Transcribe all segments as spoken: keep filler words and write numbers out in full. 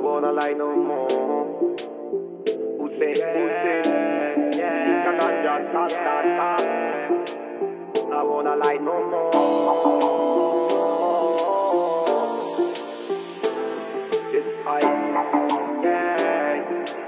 wanna lie no more. Who say, who say, yeah, you can just stop, stop, stop. I wanna lie no more. It's I, yeah,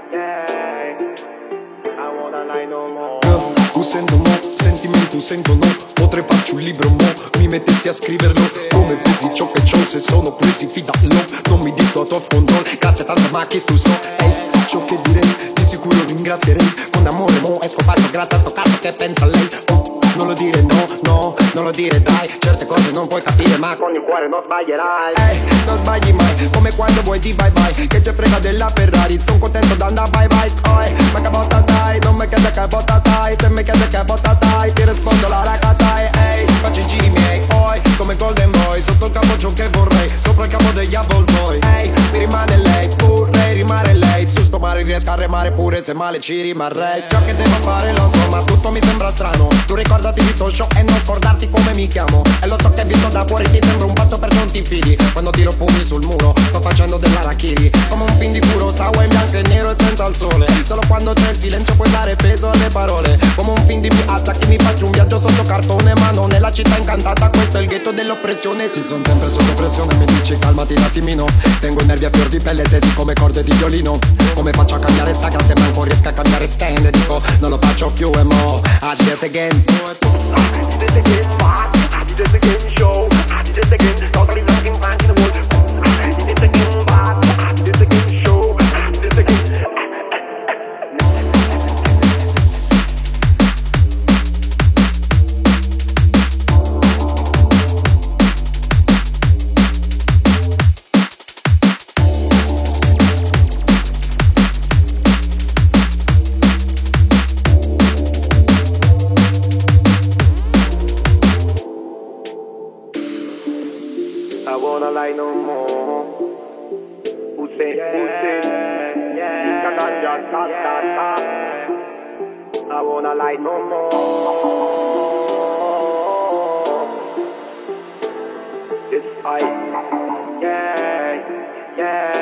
yeah, I wanna lie no more. Usando mo, sentimento sento no. Potrei farci un libro mo, mi mettessi a scriverlo. Come pesi ciò che c'ho, se sono presi fidallo. Non mi disto out of control, grazie a tanta ma che sto so. Ehi, ciò che direi, di sicuro ringrazierei. Con amore mo, esco fatto grazie a sto cazzo che pensa lei. Oh, non lo dire no, no, non lo dire dai. Certe cose non puoi capire ma con il cuore non sbaglierai. Ehi, non sbagli mai, come quando vuoi di bye bye. Che te frega della Ferrari, son contento d'andare bye bye. Oi, ma che botta dai, non mi chiede che botta dai. Se mi chiede che botta dai, ti rispondo la raga dai. Ehi, faccio i giri miei, oi, come Golden Boy. Sotto il capo ciò che vorrei, sopra il capo degli avvoltoi. Ehi, mi rimane lei, vorrei rimane lei. Su sto mare riesco a remare pure se male ci rimarrei. Ciò che devo fare lo so, ma tutto mi sembra strano. Tu ricordati di sto show e non scordarti come mi chiamo. E lo so che visto da fuori ti sembra un pazzo per non ti fidi. Quando tiro pugni sul muro, sto facendo dell'arachiri. Come un film di Kurosawa in bianco e nero e senza il sole. Solo quando c'è il silenzio puoi dare peso alle parole. Come un film di piazza che mi faccio un viaggio sotto cartone. Ma non è la città incantata, questo è il ghetto dell'oppressione. Si son sempre sotto pressione, mi dici calmati un attimino. Tengo i nervi a fior di pelle tesi come corde di violino. Come faccio a cambiare sagra se manco riesco a cambiare stand. E dico non lo faccio più e mo I did it again. I did it again, fast. I did it again, show. I did it again, totally looking back in the world. I did it again, fast. I did it again, show. I did it again. I wanna lie no more. Who say, who say, yeah, you can just stop, stop, stop. I wanna lie no more. It's I, yeah, yeah.